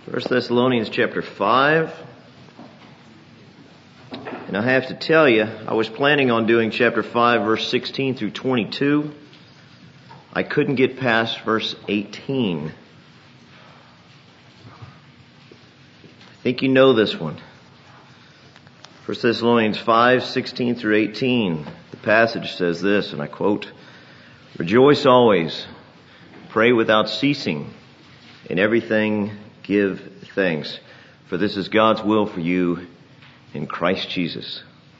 First Thessalonians chapter 5. And I have to tell you, I was planning on doing chapter 5, verse 16 through 22. I couldn't get past verse 18. I think you know this one. First Thessalonians 5, 16 through 18. The passage says this, and I quote, "Rejoice always, pray without ceasing, in everything give thanks, for this is God's will for you in Christ Jesus."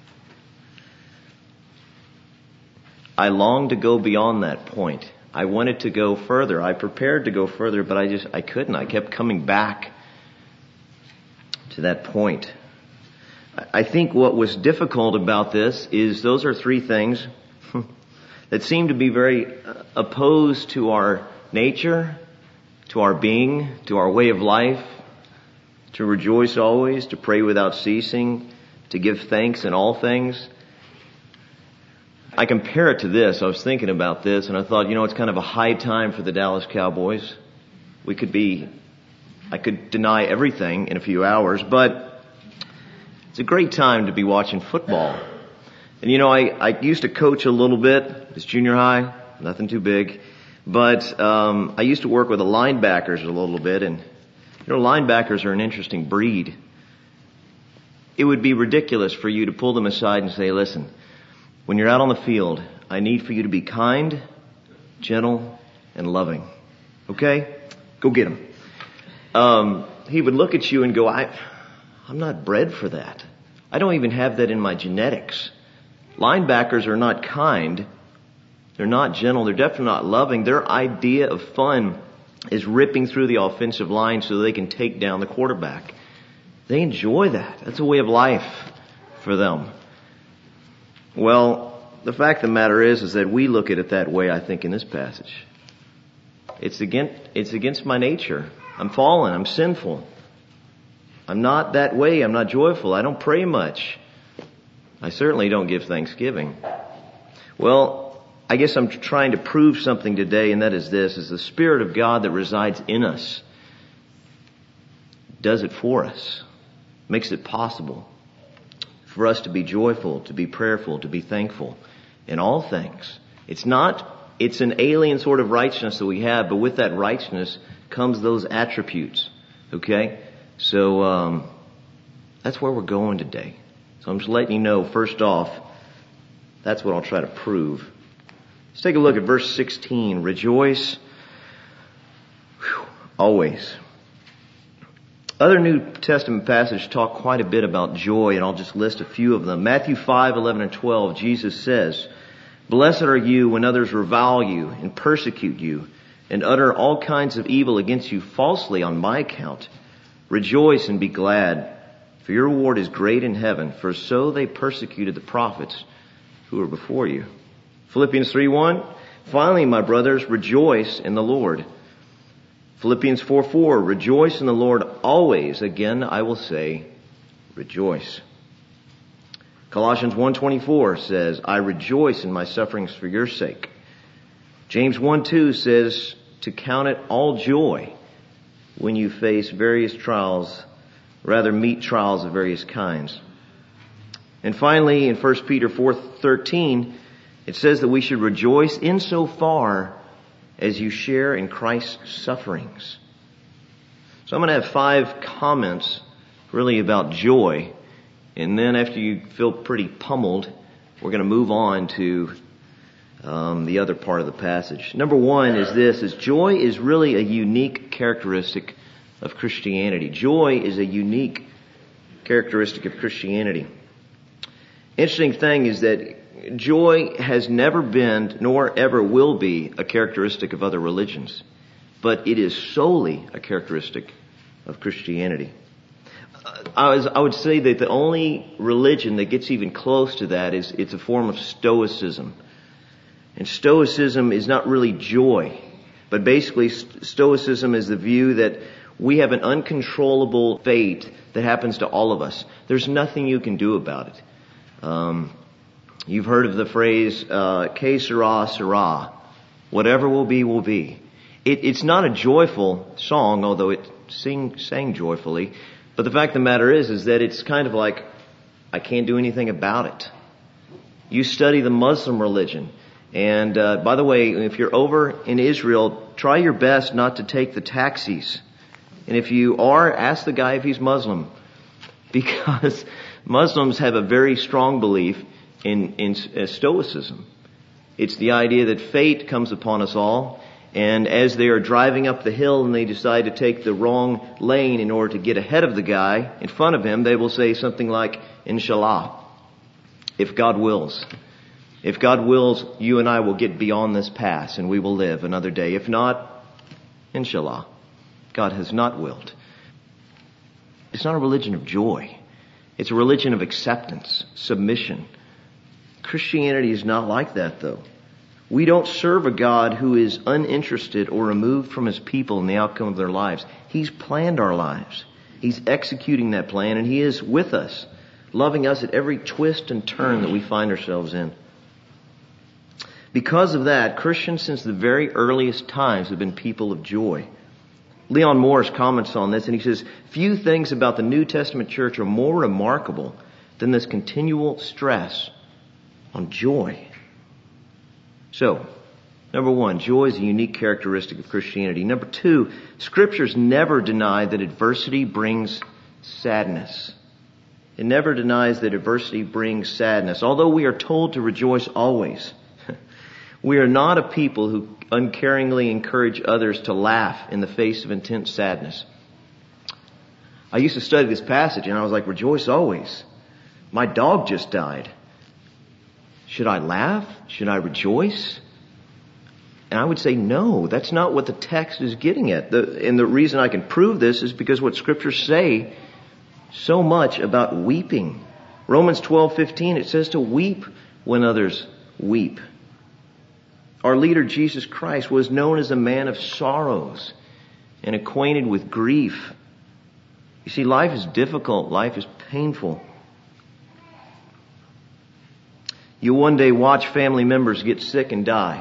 I longed to go beyond that point. I wanted to go further. I prepared to go further, but I couldn't. I kept coming back to that point. I think what was difficult about this is those are three things that seem to be very opposed to our nature, to our being, to our way of life, to rejoice always, to pray without ceasing, to give thanks in all things. I compare it to this. I was thinking about this and I thought, it's kind of a high time for the Dallas Cowboys. I could deny everything in a few hours, but it's a great time to be watching football. And I used to coach a little bit. It's junior high, nothing too big. But I used to work with the linebackers a little bit, and linebackers are an interesting breed. It would be ridiculous for you to pull them aside and say, "Listen, when you're out on the field, I need for you to be kind, gentle, and loving. Okay? Go get them." He would look at you and go, I'm not bred for that. I don't even have that in my genetics. Linebackers are not kind. They're not gentle. They're definitely not loving. Their idea of fun is ripping through the offensive line so they can take down the quarterback. They enjoy that. That's a way of life for them. Well, the fact of the matter is that we look at it that way, I think, in this passage. It's against my nature. I'm fallen. I'm sinful. I'm not that way. I'm not joyful. I don't pray much. I certainly don't give thanksgiving. Well, I guess I'm trying to prove something today, and that is this, is the Spirit of God that resides in us does it for us, makes it possible for us to be joyful, to be prayerful, to be thankful in all things. It's an alien sort of righteousness that we have, but with that righteousness comes those attributes. Okay? So, that's where we're going today. So I'm just letting you know, first off, that's what I'll try to prove. Let's take a look at verse 16. Rejoice always. Other New Testament passages talk quite a bit about joy, and I'll just list a few of them. Matthew 5, 11 and 12, Jesus says, "Blessed are you when others revile you and persecute you and utter all kinds of evil against you falsely on my account. Rejoice and be glad, for your reward is great in heaven, for so they persecuted the prophets who were before you." Philippians 3:1, "Finally, my brothers, rejoice in the Lord." Philippians 4:4, "Rejoice in the Lord always. Again, I will say, rejoice." Colossians 1:24 says, "I rejoice in my sufferings for your sake." James 1:2 says to count it all joy when you face various trials, meet trials of various kinds. And finally, in 1 Peter 4:13, it says that we should rejoice insofar as you share in Christ's sufferings. So I'm going to have 5 comments really about joy. And then after you feel pretty pummeled, we're going to move on to the other part of the passage. Number 1 is this, is joy is really a unique characteristic of Christianity. Joy is a unique characteristic of Christianity. Interesting thing is that joy has never been, nor ever will be, a characteristic of other religions. But it is solely a characteristic of Christianity. I would say that the only religion that gets even close to that it's a form of Stoicism. And Stoicism is not really joy. But basically, Stoicism is the view that we have an uncontrollable fate that happens to all of us. There's nothing you can do about it. You've heard of the phrase, que sera, sera. Whatever will be, will be. It's not a joyful song, although it sang joyfully. But the fact of the matter is that it's kind of like, I can't do anything about it. You study the Muslim religion. And by the way, if you're over in Israel, try your best not to take the taxis. And if you are, ask the guy if he's Muslim. Because Muslims have a very strong belief in Stoicism. It's the idea that fate comes upon us all. And as they are driving up the hill and they decide to take the wrong lane in order to get ahead of the guy in front of him, they will say something like, Inshallah, if God wills. If God wills, you and I will get beyond this pass and we will live another day. If not, Inshallah, God has not willed. It's not a religion of joy. It's a religion of acceptance, submission. Christianity is not like that, though. We don't serve a God who is uninterested or removed from His people in the outcome of their lives. He's planned our lives. He's executing that plan, and He is with us, loving us at every twist and turn that we find ourselves in. Because of that, Christians since the very earliest times have been people of joy. Leon Morris comments on this, and he says, few things about the New Testament church are more remarkable than this continual stress on joy. So, number one, joy is a unique characteristic of Christianity. Number two, Scriptures never deny that adversity brings sadness. It never denies that adversity brings sadness. Although we are told to rejoice always, we are not a people who uncaringly encourage others to laugh in the face of intense sadness. I used to study this passage and I was like, rejoice always. My dog just died. Should I laugh? Should I rejoice? And I would say, no, that's not what the text is getting at. And the reason I can prove this is because what Scriptures say so much about weeping. Romans 12:15, it says to weep when others weep. Our leader, Jesus Christ, was known as a man of sorrows and acquainted with grief. You see, life is difficult. Life is painful. You'll one day watch family members get sick and die.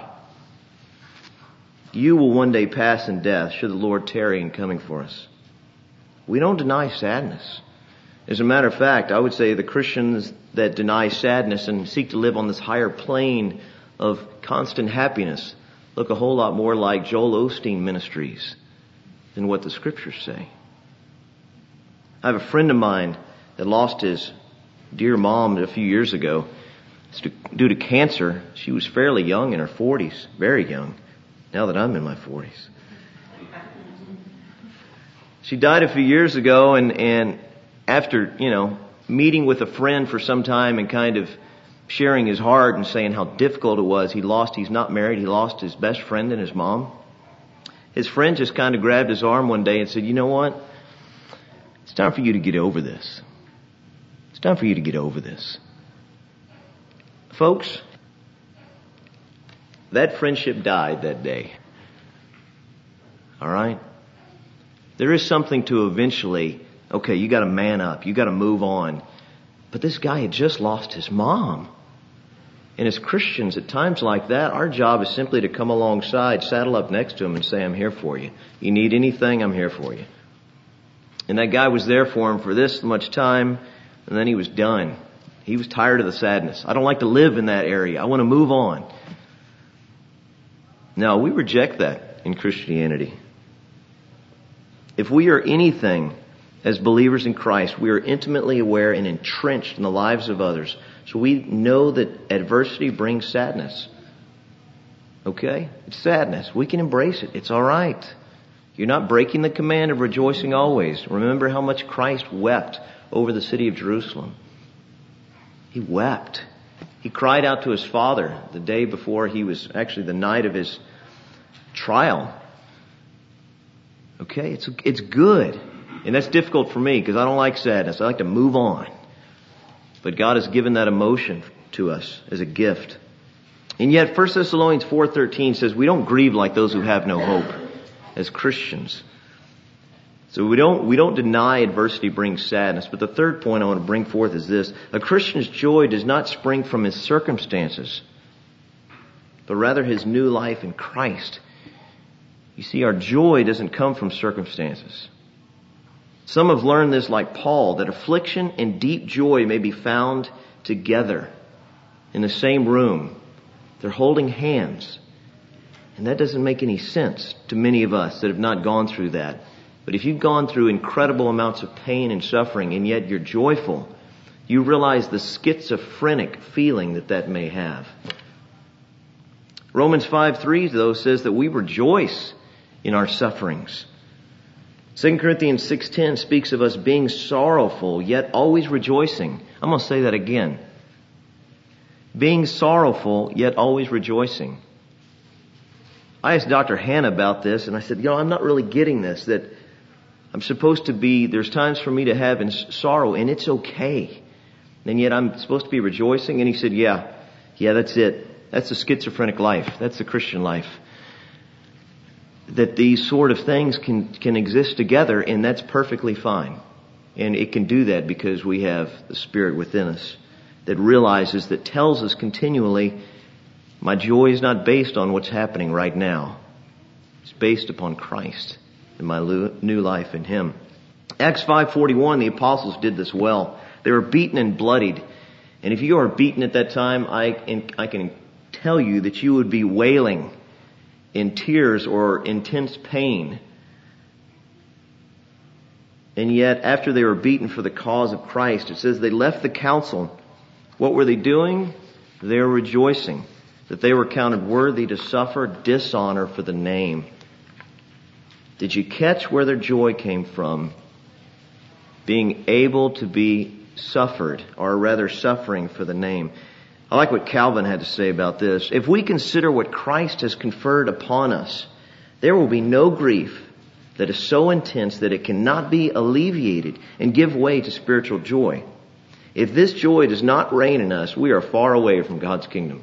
You will one day pass in death, should the Lord tarry in coming for us. We don't deny sadness. As a matter of fact, I would say the Christians that deny sadness and seek to live on this higher plane of constant happiness look a whole lot more like Joel Osteen ministries than what the Scriptures say. I have a friend of mine that lost his dear mom a few years ago. Due to cancer. She was fairly young, in her 40s, very young, now that I'm in my 40s. She died a few years ago, and after, meeting with a friend for some time and kind of sharing his heart and saying how difficult it was, he's not married, he lost his best friend and his mom. His friend just kind of grabbed his arm one day and said, you know what? It's time for you to get over this. It's time for you to get over this. Folks, that friendship died that day. All right? There is something to eventually, okay, you got to man up. You got to move on. But this guy had just lost his mom. And as Christians, at times like that, our job is simply to come alongside, saddle up next to him and say, I'm here for you. You need anything, I'm here for you. And that guy was there for him for this much time, and then he was done. He was tired of the sadness. I don't like to live in that area. I want to move on. No, we reject that in Christianity. If we are anything as believers in Christ, we are intimately aware and entrenched in the lives of others. So we know that adversity brings sadness. Okay? It's sadness. We can embrace it. It's all right. You're not breaking the command of rejoicing always. Remember how much Christ wept over the city of Jerusalem. He wept. He cried out to his Father the day before the night of his trial. Okay? It's good. And that's difficult for me because I don't like sadness. I like to move on. But God has given that emotion to us as a gift. And yet 1 Thessalonians 4:13 says we don't grieve like those who have no hope as Christians. So we don't deny adversity brings sadness. But the third point I want to bring forth is this. A Christian's joy does not spring from his circumstances, but rather his new life in Christ. You see, our joy doesn't come from circumstances. Some have learned this like Paul, that affliction and deep joy may be found together in the same room. They're holding hands. And that doesn't make any sense to many of us that have not gone through that. But if you've gone through incredible amounts of pain and suffering and yet you're joyful, you realize the schizophrenic feeling that may have. Romans 5:3 though says that we rejoice in our sufferings. 2 Corinthians 6:10 speaks of us being sorrowful yet always rejoicing. I'm going to say that again. Being sorrowful yet always rejoicing. I asked Dr. Hannah about this and I said, I'm not really getting this, that I'm supposed to be, there's times for me to have in sorrow and it's okay. And yet I'm supposed to be rejoicing. And he said, yeah, that's it. That's the schizophrenic life. That's the Christian life. That these sort of things can exist together, and that's perfectly fine. And it can do that because we have the Spirit within us that realizes, that tells us continually, my joy is not based on what's happening right now. It's based upon Christ and my new life in Him. Acts 5:41, the apostles did this well. They were beaten and bloodied. And if you are beaten at that time, I can tell you that you would be wailing in tears or intense pain. And yet, after they were beaten for the cause of Christ, it says they left the council. What were they doing? They were rejoicing that they were counted worthy to suffer dishonor for the name. Did you catch where their joy came from? Being able to be suffered, or rather suffering for the name. I like what Calvin had to say about this. If we consider what Christ has conferred upon us, there will be no grief that is so intense that it cannot be alleviated and give way to spiritual joy. If this joy does not reign in us, we are far away from God's kingdom.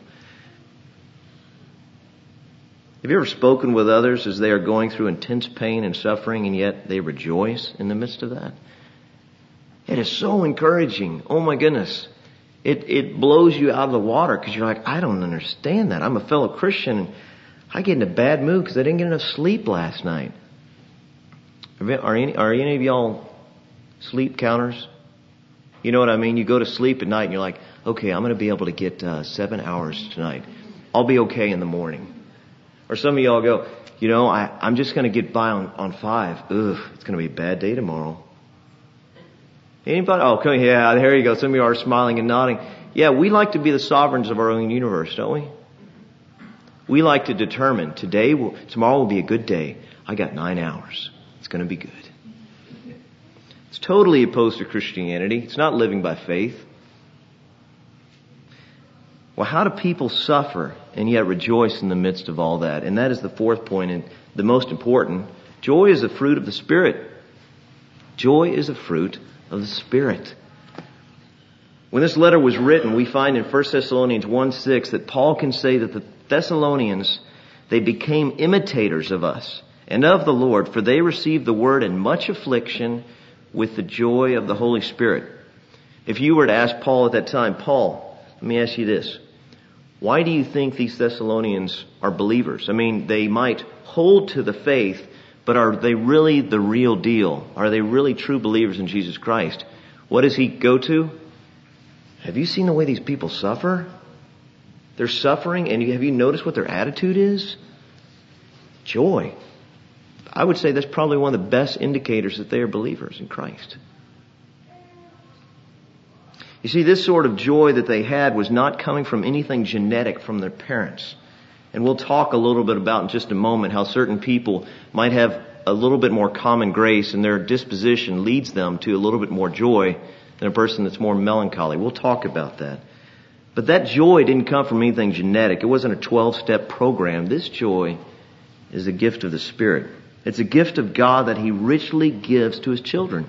Have you ever spoken with others as they are going through intense pain and suffering and yet they rejoice in the midst of that? It is so encouraging. Oh my goodness. It blows you out of the water because you're like, I don't understand that. I'm a fellow Christian and I get in a bad mood because I didn't get enough sleep last night. Are any of y'all sleep counters? You know what I mean? You go to sleep at night and you're like, okay, I'm going to be able to get 7 hours tonight. I'll be okay in the morning. Or some of y'all go, I'm just going to get by on 5. Ugh, it's going to be a bad day tomorrow. Anybody? Oh, okay, yeah, there you go. Some of you are smiling and nodding. Yeah, we like to be the sovereigns of our own universe, don't we? We like to determine tomorrow will be a good day. I got 9 hours. It's going to be good. It's totally opposed to Christianity. It's not living by faith. Well, how do people suffer and yet rejoice in the midst of all that? And that is the fourth point and the most important. Joy is a fruit of the Spirit. Joy is a fruit of the Spirit. When this letter was written, we find in 1 Thessalonians 1:6 that Paul can say that the Thessalonians, they became imitators of us and of the Lord, for they received the word in much affliction with the joy of the Holy Spirit. If you were to ask Paul at that time, Paul, let me ask you this. Why do you think these Thessalonians are believers? I mean, they might hold to the faith, but are they really the real deal? Are they really true believers in Jesus Christ? What does he go to? Have you seen the way these people suffer? They're suffering, and have you noticed what their attitude is? Joy. I would say that's probably one of the best indicators that they are believers in Christ. You see, this sort of joy that they had was not coming from anything genetic from their parents. And we'll talk a little bit about in just a moment how certain people might have a little bit more common grace and their disposition leads them to a little bit more joy than a person that's more melancholy. We'll talk about that. But that joy didn't come from anything genetic. It wasn't a 12-step program. This joy is a gift of the Spirit. It's a gift of God that He richly gives to His children.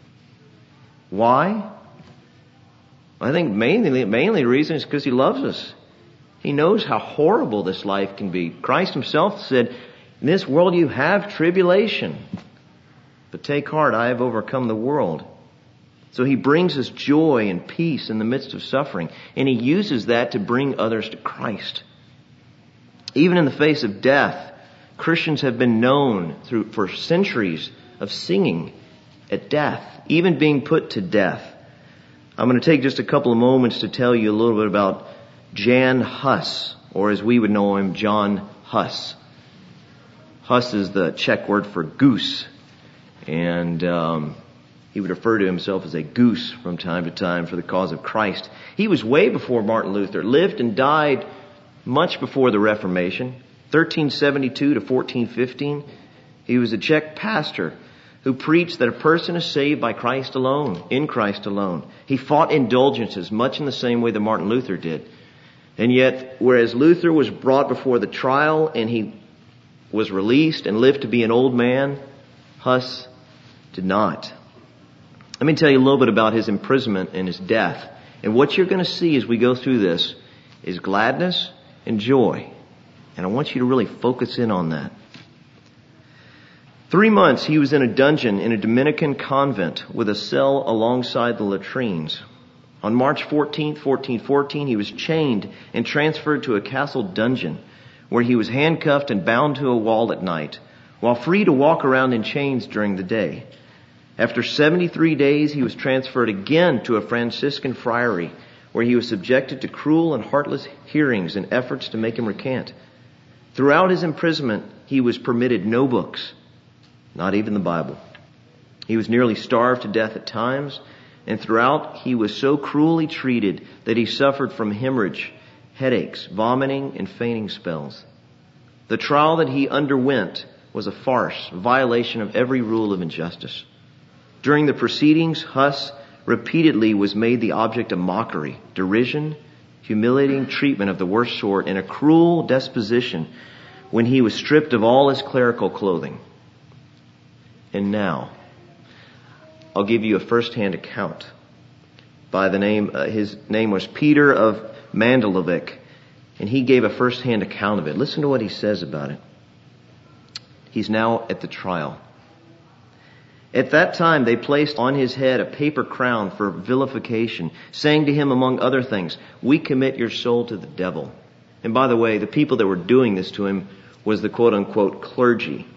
Why? I think mainly the reason is because He loves us. He knows how horrible this life can be. Christ Himself said, in this world you have tribulation, but take heart, I have overcome the world. So He brings us joy and peace in the midst of suffering, and He uses that to bring others to Christ. Even in the face of death, Christians have been known for centuries of singing at death, even being put to death. I'm going to take just a couple of moments to tell you a little bit about Jan Hus, or as we would know him, John Hus. Hus is the Czech word for goose, and he would refer to himself as a goose from time to time for the cause of Christ. He was way before Martin Luther, lived and died much before the Reformation, 1372 to 1415. He was a Czech pastor who preached that a person is saved by Christ alone, in Christ alone. He fought indulgences much in the same way that Martin Luther did. And yet, whereas Luther was brought before the trial and he was released and lived to be an old man, Hus did not. Let me tell you a little bit about his imprisonment and his death. And what you're going to see as we go through this is gladness and joy. And I want you to really focus in on that. 3 months he was in a dungeon in a Dominican convent with a cell alongside the latrines. On March 14th, 1414, he was chained and transferred to a castle dungeon where he was handcuffed and bound to a wall at night, while free to walk around in chains during the day. After 73 days, he was transferred again to a Franciscan friary, where he was subjected to cruel and heartless hearings and efforts to make him recant. Throughout his imprisonment, he was permitted no books, not even the Bible. He was nearly starved to death at times, and throughout he was so cruelly treated that he suffered from hemorrhage, headaches, vomiting, and fainting spells. The trial that he underwent was a farce, a violation of every rule of injustice. During the proceedings, Hus repeatedly was made the object of mockery, derision, humiliating treatment of the worst sort, and a cruel disposition when he was stripped of all his clerical clothing. And now, I'll give you a first-hand account by the name, his name was Peter of Mandalovic, and he gave a first-hand account of it. Listen to what he says about it. He's now at the trial. At that time, they placed on his head a paper crown for vilification, saying to him, among other things, "We commit your soul to the devil." And by the way, the people that were doing this to him was the quote-unquote clergy.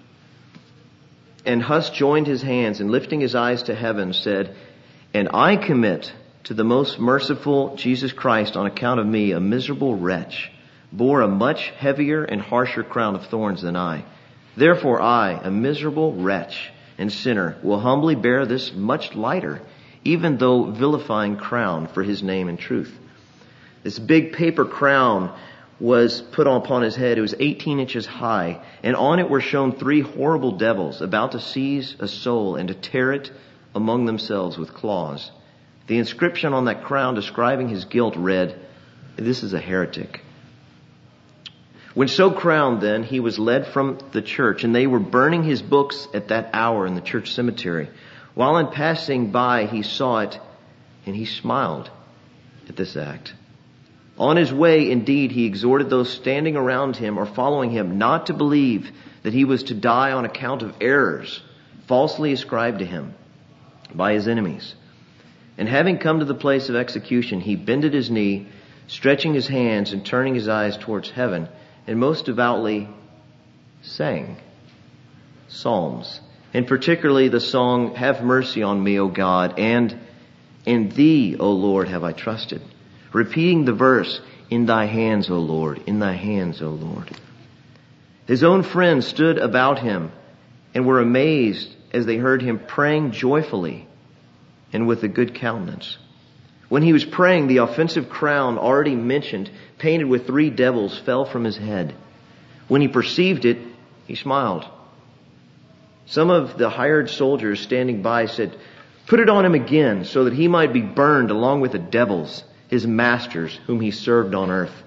And Hus joined his hands and lifting his eyes to heaven said, "And I commit to the most merciful Jesus Christ on account of me, a miserable wretch, bore a much heavier and harsher crown of thorns than I. Therefore I, a miserable wretch and sinner, will humbly bear this much lighter, even though vilifying crown for his name and truth." This big paper crown was put upon his head. It was 18 inches high, and on it were shown 3 horrible devils about to seize a soul and to tear it among themselves with claws. The inscription on that crown describing his guilt read, "This is a heretic." When so crowned, then, he was led from the church, and they were burning his books at that hour in the church cemetery. While in passing by, he saw it, and he smiled at this act. On his way, indeed, he exhorted those standing around him or following him not to believe that he was to die on account of errors falsely ascribed to him by his enemies. And having come to the place of execution, he bended his knee, stretching his hands and turning his eyes towards heaven, and most devoutly sang psalms, and particularly the song, "Have mercy on me, O God," and "In thee, O Lord, have I trusted," repeating the verse, "In thy hands, O Lord, in thy hands, O Lord." His own friends stood about him and were amazed as they heard him praying joyfully and with a good countenance. When he was praying, the offensive crown already mentioned, painted with 3 devils, fell from his head. When he perceived it, he smiled. Some of the hired soldiers standing by said, "Put it on him again, so that he might be burned along with the devils, his masters, whom he served on earth."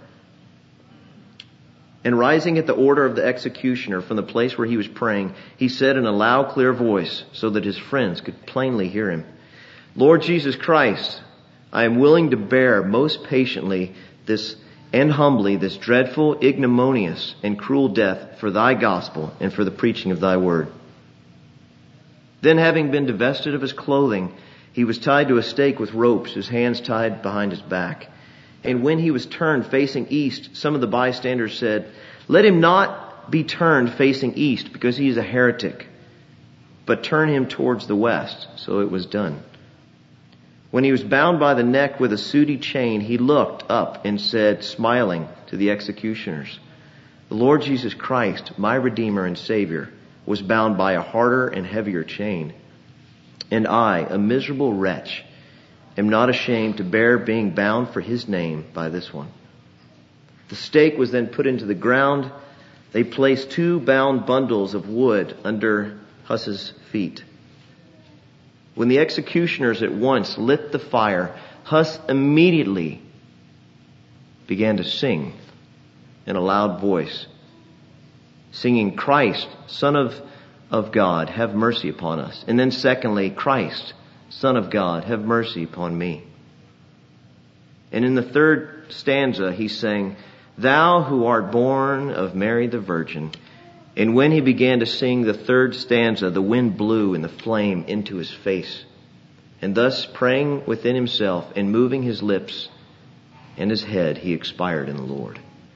And rising at the order of the executioner from the place where he was praying, he said in a loud, clear voice, so that his friends could plainly hear him, "Lord Jesus Christ, I am willing to bear most patiently this and humbly this dreadful, ignominious, and cruel death for thy gospel and for the preaching of thy word." Then, having been divested of his clothing, he was tied to a stake with ropes, his hands tied behind his back. And when he was turned facing east, some of the bystanders said, "Let him not be turned facing east because he is a heretic, but turn him towards the west. So it was done. When he was bound by the neck with a sooty chain, he looked up and said, smiling to the executioners, "The Lord Jesus Christ, my Redeemer and Savior, was bound by a harder and heavier chain. And I, a miserable wretch, am not ashamed to bear being bound for his name by this one." The stake was then put into the ground. They placed 2 bound bundles of wood under Huss's feet. When the executioners at once lit the fire, Huss immediately began to sing in a loud voice, singing, "Christ, Son of God, have mercy upon us." And then secondly, "Christ, Son of God, have mercy upon me." And in the third stanza, he sang, "Thou who art born of Mary the Virgin." And when he began to sing the third stanza, the wind blew and the flame into his face. And thus, praying within himself and moving his lips and his head, he expired in the Lord.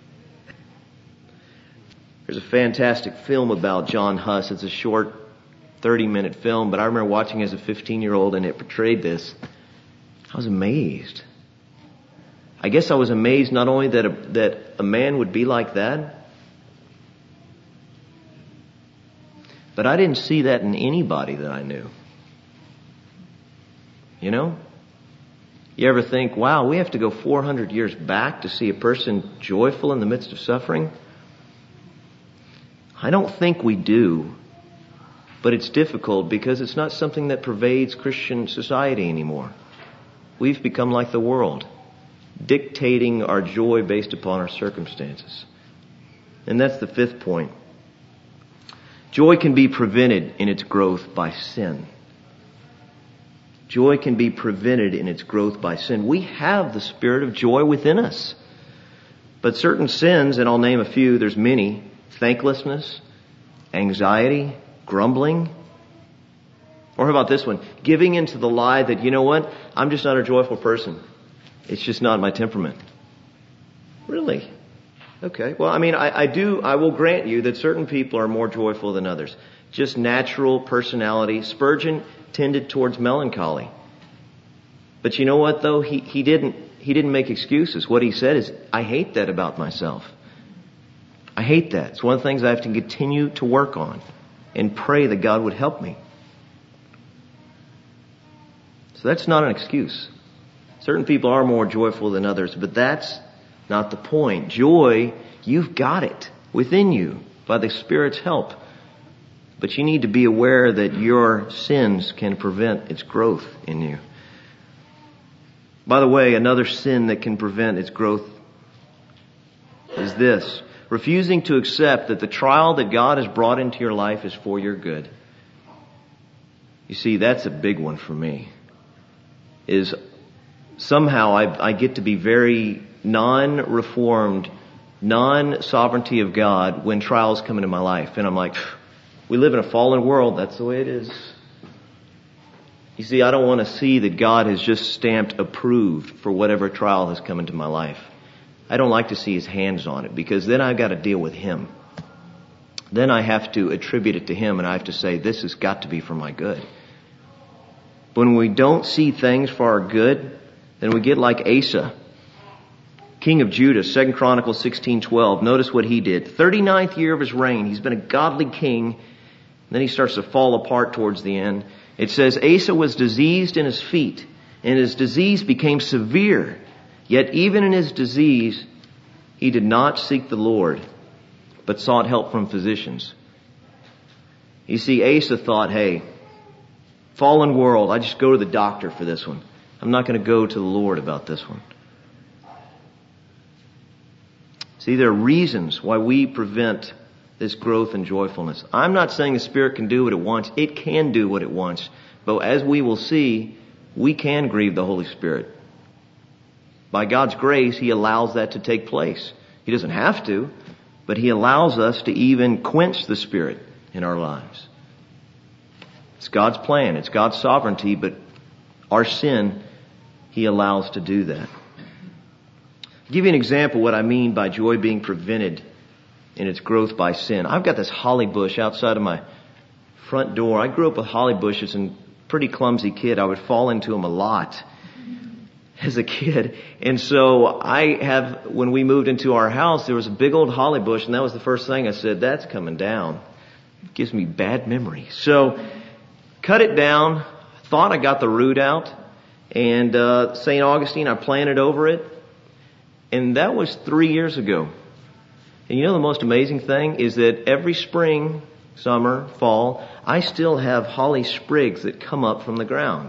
There's a fantastic film about John Huss. It's a short 30-minute film, but I remember watching as a 15-year-old and it portrayed this. I was amazed. I guess I was amazed not only that a man would be like that, but I didn't see that in anybody that I knew. You know? You ever think, wow, we have to go 400 years back to see a person joyful in the midst of suffering? I don't think we do, but it's difficult because it's not something that pervades Christian society anymore. We've become like the world, dictating our joy based upon our circumstances. And that's the 5th point. Joy can be prevented in its growth by sin. Joy can be prevented in its growth by sin. We have the spirit of joy within us. But certain sins, and I'll name a few, there's many: thanklessness, anxiety, grumbling. Or how about this one? Giving into the lie that, you know what, I'm just not a joyful person. It's just not my temperament. Really? Okay. Well, I mean, I will grant you that certain people are more joyful than others. Just natural personality. Spurgeon tended towards melancholy. But you know what though? He didn't make excuses. What he said is, I hate that about myself. I hate that. It's one of the things I have to continue to work on and pray that God would help me. So that's not an excuse. Certain people are more joyful than others, but that's not the point. Joy, you've got it within you by the Spirit's help. But you need to be aware that your sins can prevent its growth in you. By the way, another sin that can prevent its growth is this: refusing to accept that the trial that God has brought into your life is for your good. You see, that's a big one for me. Is somehow I get to be very non-reformed, non-sovereignty of God when trials come into my life. And I'm like, we live in a fallen world. That's the way it is. You see, I don't want to see that God has just stamped approved for whatever trial has come into my life. I don't like to see His hands on it, because then I've got to deal with Him. Then I have to attribute it to Him, and I have to say, this has got to be for my good. When we don't see things for our good, then we get like Asa, king of Judah, 2 Chronicles 16:12. Notice what he did. 39th year of his reign. He's been a godly king. Then he starts to fall apart towards the end. It says, Asa was diseased in his feet, and his disease became severe. Yet even in his disease, he did not seek the Lord, but sought help from physicians. You see, Asa thought, hey, fallen world, I just go to the doctor for this one. I'm not going to go to the Lord about this one. See, there are reasons why we prevent this growth and joyfulness. I'm not saying the Spirit can do what it wants. It can do what it wants. But as we will see, we can grieve the Holy Spirit. By God's grace, He allows that to take place. He doesn't have to, but He allows us to even quench the Spirit in our lives. It's God's plan. It's God's sovereignty, but our sin, He allows to do that. I'll give you an example of what I mean by joy being prevented in its growth by sin. I've got this holly bush outside of my front door. I grew up with holly bushes and pretty clumsy kid. I would fall into them a lot as a kid. And so when we moved into our house, there was a big old holly bush, and that was the first thing I said, that's coming down. It gives me bad memories. So cut it down, thought I got the root out, and St. Augustine, I planted over it, and that was 3 years ago. And you know the most amazing thing is that every spring, summer, fall, I still have holly sprigs that come up from the ground.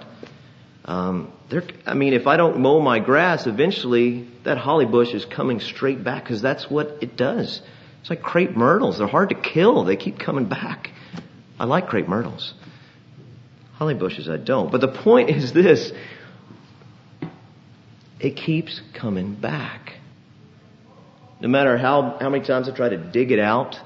If I don't mow my grass, eventually that holly bush is coming straight back, because that's what it does. It's like crepe myrtles. They're hard to kill. They keep coming back. I like crepe myrtles. Holly bushes I don't. But the point is this. It keeps coming back. No matter how many times I try to dig it out,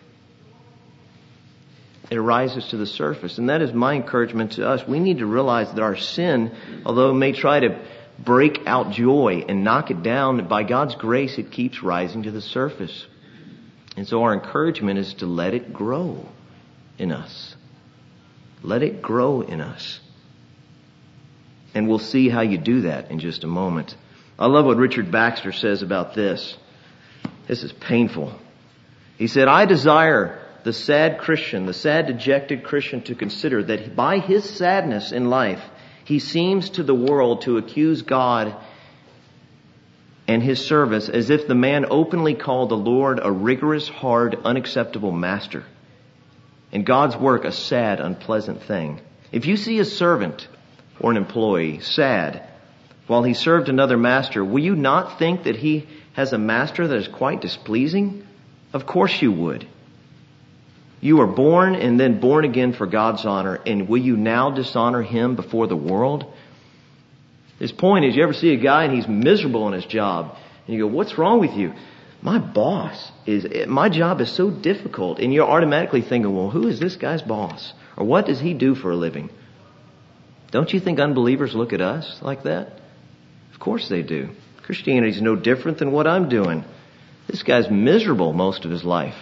it rises to the surface. And that is my encouragement to us. We need to realize that our sin, although it may try to break out joy and knock it down, by God's grace it keeps rising to the surface. And so our encouragement is to let it grow in us. Let it grow in us. And we'll see how you do that in just a moment. I love what Richard Baxter says about this. This is painful. He said, I desire the sad Christian, the sad dejected Christian, to consider that by his sadness in life, he seems to the world to accuse God and his service as if the man openly called the Lord a rigorous, hard, unacceptable master, and God's work a sad, unpleasant thing. If you see a servant or an employee sad while he served another master, will you not think that he has a master that is quite displeasing? Of course you would. You are born and then born again for God's honor, and will you now dishonor him before the world? His point is, you ever see a guy and he's miserable in his job, and you go, what's wrong with you? My job is so difficult. And you're automatically thinking, well, who is this guy's boss? Or what does he do for a living? Don't you think unbelievers look at us like that? Of course they do. Christianity is no different than what I'm doing. This guy's miserable most of his life.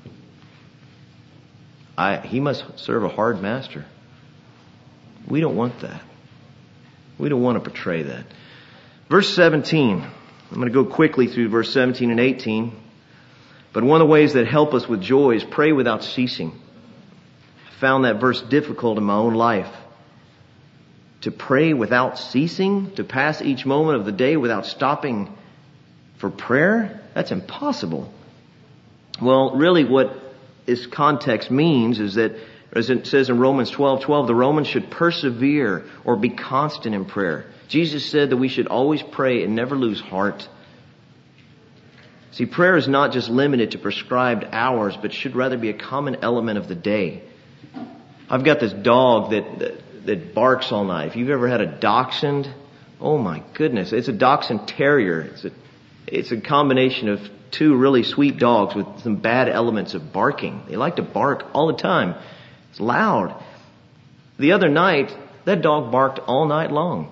He must serve a hard master. We don't want that. We don't want to portray that. Verse 17. I'm going to go quickly through verse 17 and 18. But one of the ways that help us with joy is pray without ceasing. I found that verse difficult in my own life. To pray without ceasing, to pass each moment of the day without stopping for prayer, that's impossible. Well, really what this context means is that, as it says in Romans 12:12, the Romans should persevere or be constant in prayer. Jesus said that we should always pray and never lose heart. See, prayer is not just limited to prescribed hours, but should rather be a common element of the day. I've got this dog that barks all night. If you've ever had a dachshund, oh my goodness, it's a dachshund terrier. It's a combination of two really sweet dogs with some bad elements of barking. They like to bark all the time. It's loud. The other night, that dog barked all night long.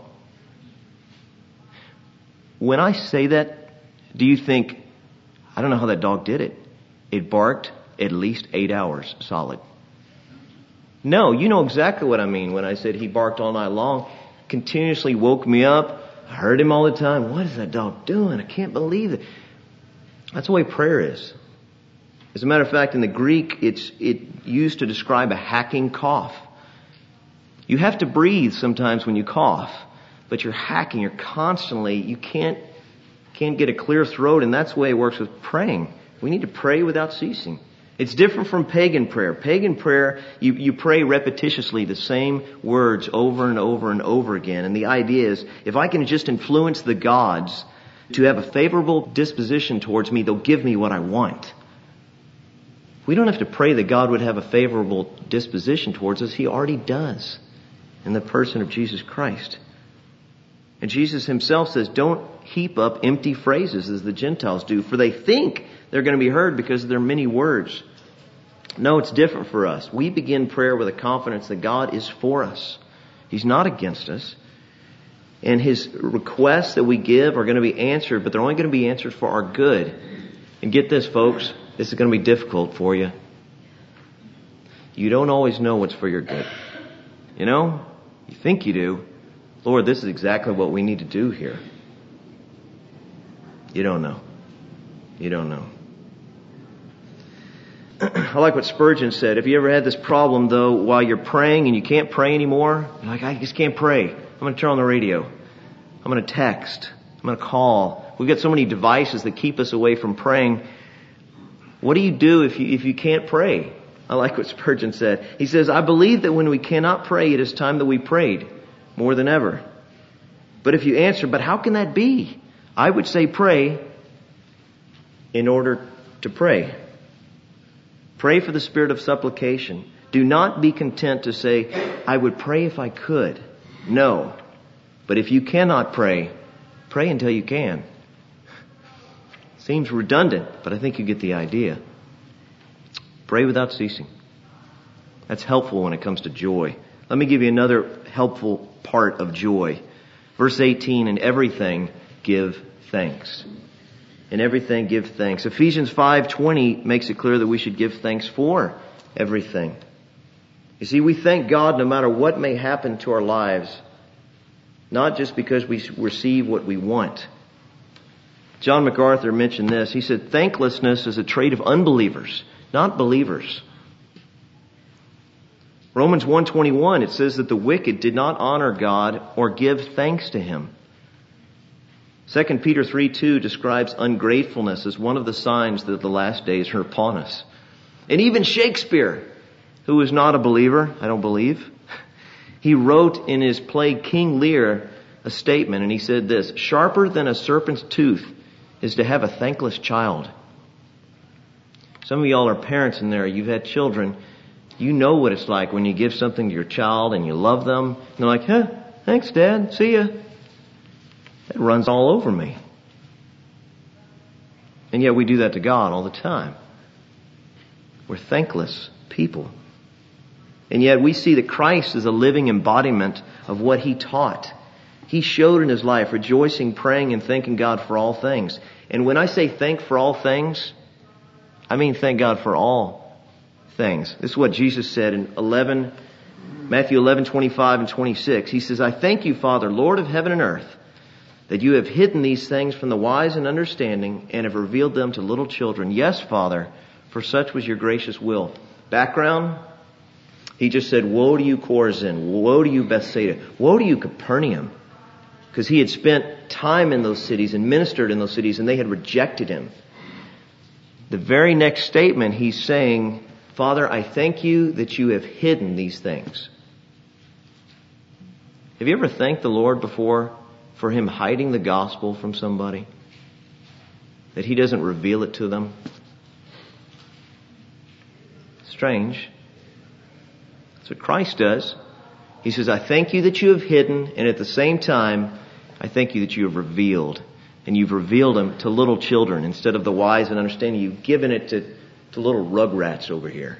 When I say that, do you think, I don't know how that dog did it. It barked at least 8 hours solid. No, you know exactly what I mean when I said he barked all night long. Continuously woke me up. I heard him all the time. What is that dog doing? I can't believe it. That's the way prayer is. As a matter of fact, in the Greek, it's used to describe a hacking cough. You have to breathe sometimes when you cough, but you're hacking. You're constantly, you can't get a clear throat, and that's the way it works with praying. We need to pray without ceasing. It's different from pagan prayer. Pagan prayer, you pray repetitiously the same words over and over and over again. And the idea is, if I can just influence the gods to have a favorable disposition towards me, they'll give me what I want. We don't have to pray that God would have a favorable disposition towards us. He already does in the person of Jesus Christ. And Jesus himself says, don't heap up empty phrases as the Gentiles do, for they think they're going to be heard because of their many words. No, it's different for us. We begin prayer with a confidence that God is for us. He's not against us. And his requests that we give are going to be answered, but they're only going to be answered for our good. And get this, folks, This is going to be difficult for you. You don't always know what's for your good. You know? You think you do. Lord, this is exactly what we need to do here. You don't know. You don't know. I like what Spurgeon said. Have you ever had this problem, though, while you're praying and you can't pray anymore? You're like, I just can't pray. I'm going to turn on the radio. I'm going to text. I'm going to call. We've got so many devices that keep us away from praying. What do you do if you can't pray? I like what Spurgeon said. He says, I believe that when we cannot pray, it is time that we prayed more than ever. But if you answer, but how can that be? I would say pray in order to pray. Pray for the spirit of supplication. Do not be content to say, I would pray if I could. No. But if you cannot pray, pray until you can. Seems redundant, but I think you get the idea. Pray without ceasing. That's helpful when it comes to joy. Let me give you another helpful part of joy. Verse 18, in everything give thanks. In everything give thanks. Ephesians 5:20 makes it clear that we should give thanks for everything. You see, we thank God no matter what may happen to our lives, not just because we receive what we want. John MacArthur mentioned this. He said, thanklessness is a trait of unbelievers, not believers. Romans 1:21, it says that the wicked did not honor God or give thanks to Him. 2 Peter 3:2 describes ungratefulness as one of the signs that the last days are upon us. And even Shakespeare, who was not a believer, I don't believe, he wrote in his play King Lear a statement, and he said this, sharper than a serpent's tooth is to have a thankless child. Some of y'all are parents in there, you've had children, you know what it's like when you give something to your child and you love them, and they're like, thanks Dad, see ya. It runs all over me. And yet we do that to God all the time. We're thankless people. And yet we see that Christ is a living embodiment of what He taught. He showed in His life rejoicing, praying, and thanking God for all things. And when I say thank for all things, I mean thank God for all things. This is what Jesus said in Matthew 11:25 and 26. He says, I thank you, Father, Lord of heaven and earth, that you have hidden these things from the wise and understanding and have revealed them to little children. Yes, Father, for such was your gracious will. Background, He just said, woe to you, Chorazin. Woe to you, Bethsaida. Woe to you, Capernaum. Because He had spent time in those cities and ministered in those cities and they had rejected Him. The very next statement, He's saying, Father, I thank you that you have hidden these things. Have you ever thanked the Lord before for Him hiding the gospel from somebody? That He doesn't reveal it to them? Strange. That's what Christ does. He says, I thank you that you have hidden, and at the same time, I thank you that you have revealed. And you've revealed them to little children instead of the wise and understanding. You've given it to little rugrats over here.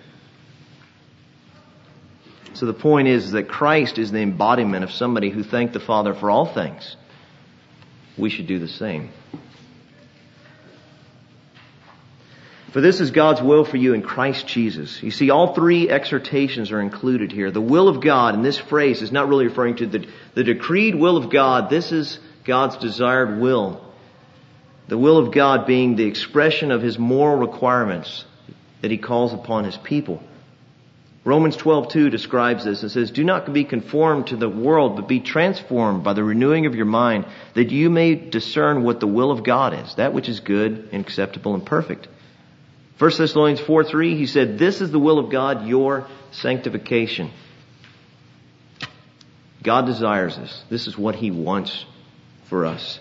So the point is that Christ is the embodiment of somebody who thanked the Father for all things. We should do the same. For this is God's will for you in Christ Jesus. You see, all three exhortations are included here. The will of God, in this phrase, is not really referring to the decreed will of God. This is God's desired will. The will of God being the expression of His moral requirements that He calls upon His people. Romans 12:2 describes this and says, do not be conformed to the world, but be transformed by the renewing of your mind, that you may discern what the will of God is, that which is good and acceptable and perfect. 1 Thessalonians 4:3, he said, this is the will of God, your sanctification. God desires this. This is what He wants for us.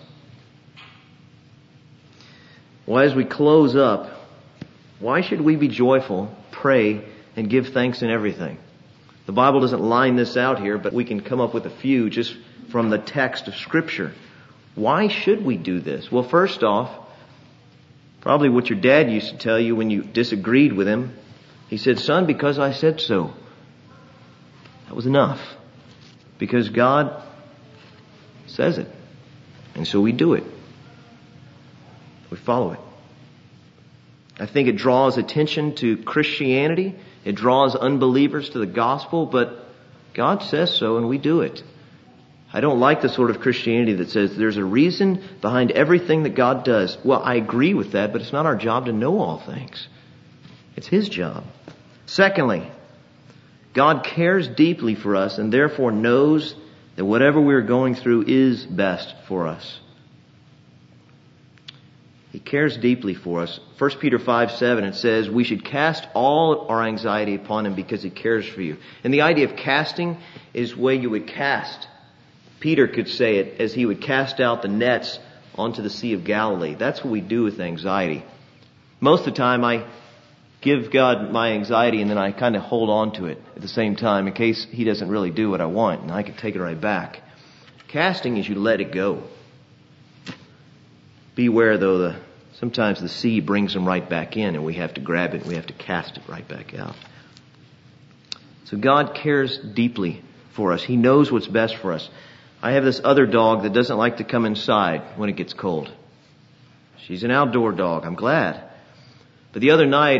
Well, as we close up, why should we be joyful, pray, and give thanks in everything? The Bible doesn't line this out here, but we can come up with a few just from the text of Scripture. Why should we do this? Well, first off, probably what your dad used to tell you when you disagreed with him. He said, son, because I said so. That was enough. Because God says it. And so we do it. We follow it. I think it draws attention to Christianity. It draws unbelievers to the gospel, but God says so and we do it. I don't like the sort of Christianity that says there's a reason behind everything that God does. Well, I agree with that, but it's not our job to know all things. It's His job. Secondly, God cares deeply for us and therefore knows that whatever we're going through is best for us. He cares deeply for us. 1 Peter 5:7, it says, we should cast all our anxiety upon Him because He cares for you. And the idea of casting is the way you would cast. Peter could say it as he would cast out the nets onto the Sea of Galilee. That's what we do with anxiety. Most of the time I give God my anxiety and then I kind of hold on to it at the same time in case He doesn't really do what I want and I can take it right back. Casting is you let it go. Beware though, sometimes the sea brings them right back in and we have to grab it and we have to cast it right back out. So God cares deeply for us. He knows what's best for us. I have this other dog that doesn't like to come inside when it gets cold. She's an outdoor dog. I'm glad. But the other night,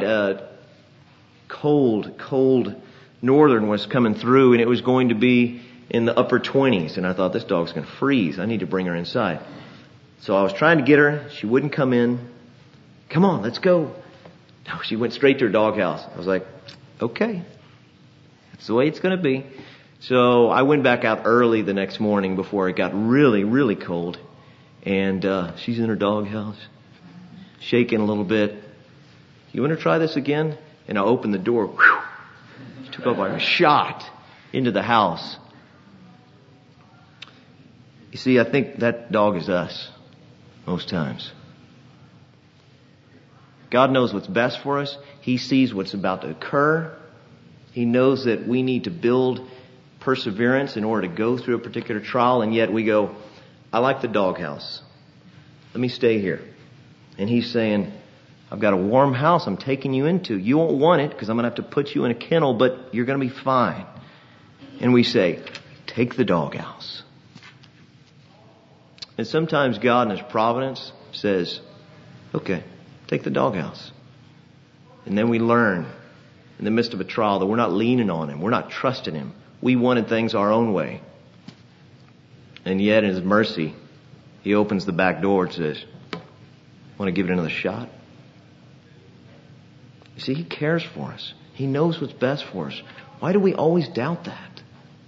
cold northern was coming through and it was going to be in the upper 20s. And I thought, this dog's going to freeze. I need to bring her inside. So I was trying to get her. She wouldn't come in. Come on, let's go. No, she went straight to her doghouse. I was like, okay, that's the way it's going to be. So I went back out early the next morning before it got really, really cold. And she's in her doghouse, shaking a little bit. You want to try this again? And I opened the door. Whew, she took off like a shot into the house. You see, I think that dog is us most times. God knows what's best for us. He sees what's about to occur. He knows that we need to build perseverance in order to go through a particular trial, and yet we go, I like the doghouse. Let me stay here. And He's saying, I've got a warm house I'm taking you into. You won't want it because I'm going to have to put you in a kennel, but you're going to be fine. And we say, take the doghouse. And sometimes God in His providence says, okay, take the doghouse. And then we learn in the midst of a trial that we're not leaning on Him. We're not trusting Him. We wanted things our own way. And yet in His mercy, He opens the back door and says, want to give it another shot? You see, He cares for us. He knows what's best for us. Why do we always doubt that?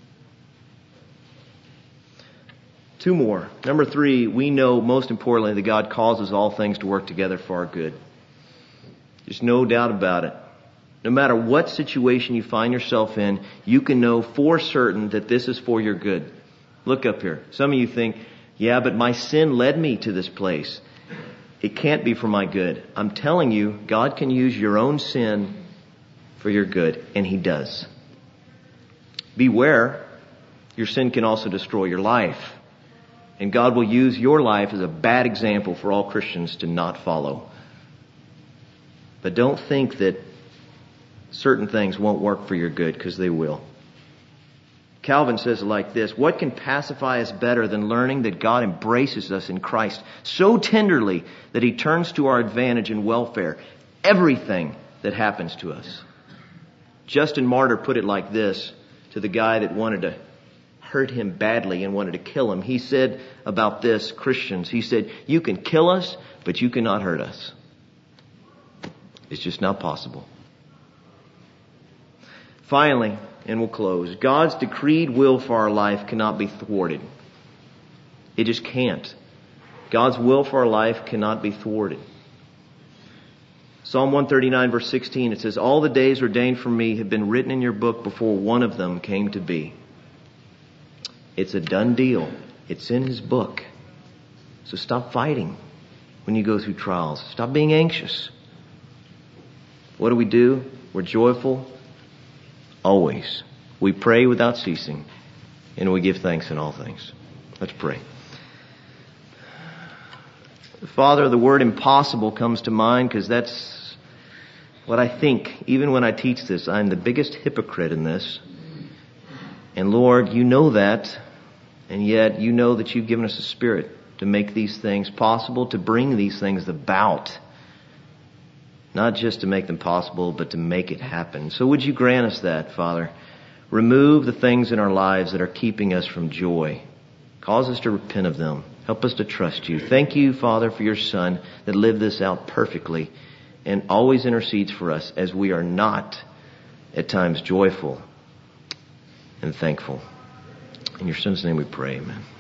2 more. Number 3, we know most importantly that God causes all things to work together for our good. There's no doubt about it. No matter what situation you find yourself in, you can know for certain that this is for your good. Look up here. Some of you think, yeah, but my sin led me to this place. It can't be for my good. I'm telling you, God can use your own sin for your good, and He does. Beware, your sin can also destroy your life. And God will use your life as a bad example for all Christians to not follow. But don't think that certain things won't work for your good, because they will. Calvin says it like this: what can pacify us better than learning that God embraces us in Christ so tenderly that He turns to our advantage and welfare everything that happens to us? Justin Martyr put it like this to the guy that wanted to hurt him badly and wanted to kill him. He said about this, Christians, he said, you can kill us, but you cannot hurt us. It's just not possible. Finally, and we'll close, God's decreed will for our life cannot be thwarted. It just can't. God's will for our life cannot be thwarted. Psalm 139 verse 16, it says, all the days ordained for me have been written in your book before one of them came to be. It's a done deal. It's in His book. So stop fighting when you go through trials. Stop being anxious. What do? We're joyful always. We pray without ceasing, and we give thanks in all things. Let's pray. Father, the word impossible comes to mind because that's what I think. Even when I teach this, I'm the biggest hypocrite in this. And Lord, you know that, and yet you know that you've given us a spirit to make these things possible, to bring these things about. not just to make them possible, but to make it happen. So would you grant us that, Father? Remove the things in our lives that are keeping us from joy. Cause us to repent of them. Help us to trust you. Thank you, Father, for your Son that lived this out perfectly and always intercedes for us as we are not at times joyful and thankful. In your Son's name we pray, amen.